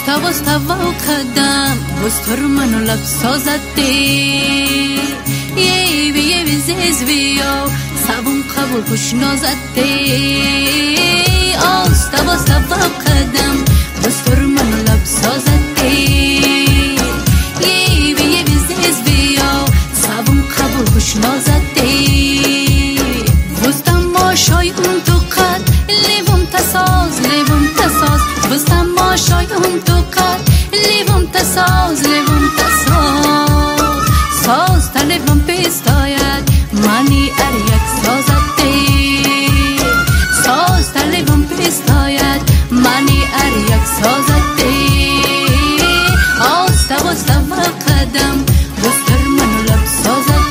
واستا و قدم بستر منو لب سازده یه زیز بیو سبون قبول خوش نازده واستا و قدم بستر منو لب سازده یه زیز بیو سبون قبول خوش نازده وستم ما شایم تو قد لیوم تساز وستم ما شایم تو قد لیوم تساز ساز تا لیوم پیستاید منی یک سازده ساز تا لیوم پیستاید منی یک سازده واستا و قدم بستر منو لب سازده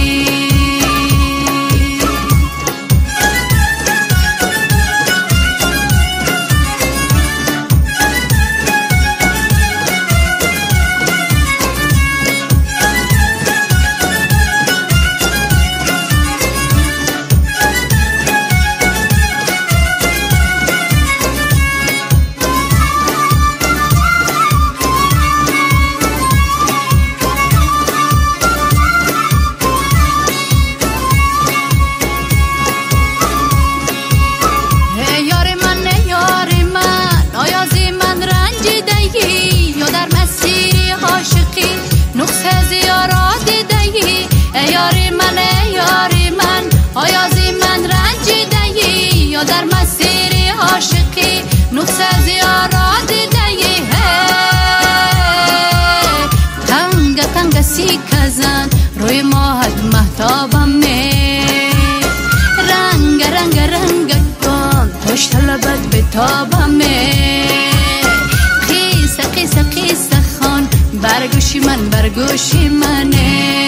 در مسیر عاشقی نقصه زیارات دیه تنگ سی کزن روی ماهد محتابمه رنگ کن پشت لبت بتابمه قیس خان برگوشی منه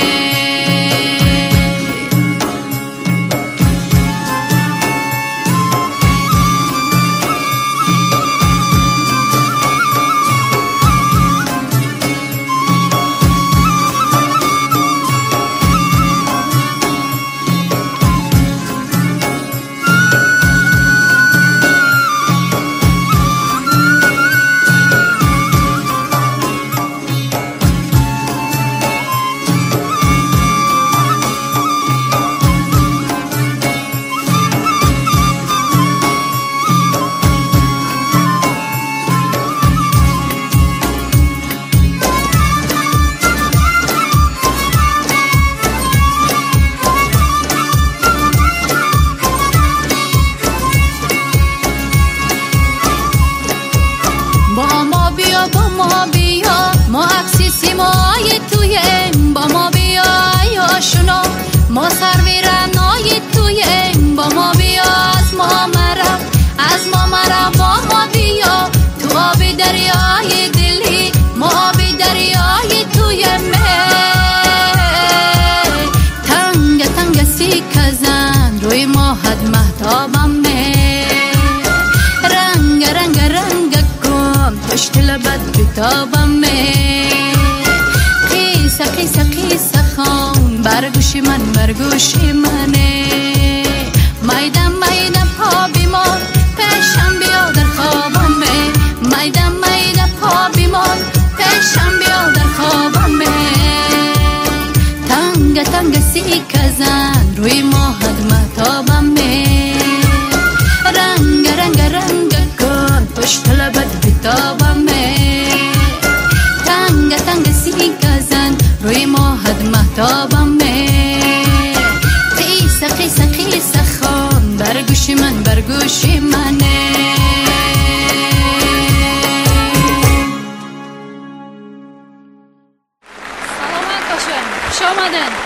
ما عکسی سیمای تویم با ما بیا یا شنو ما سرورنای تویم با ما بیا از ما مرا با ما بیا تو آب دریای دلی ما آب دریای تویم تنگ سی کزن روی ماهد محتابمه رنگ کن پشت لبت بتابمه قیس خان برگوشی منه میدم پا بیمار پیشم بیا در خوابمه میدم پا بیمار پیشم بیا در خوابمه تنگ سی کزن روی ماهد محتابمه رنگ کن پشت لبت بتابمه تنگ سی کزن روی ماهد محتابمه قیس خان برگوشی منه سلامت باشین خوش آمدین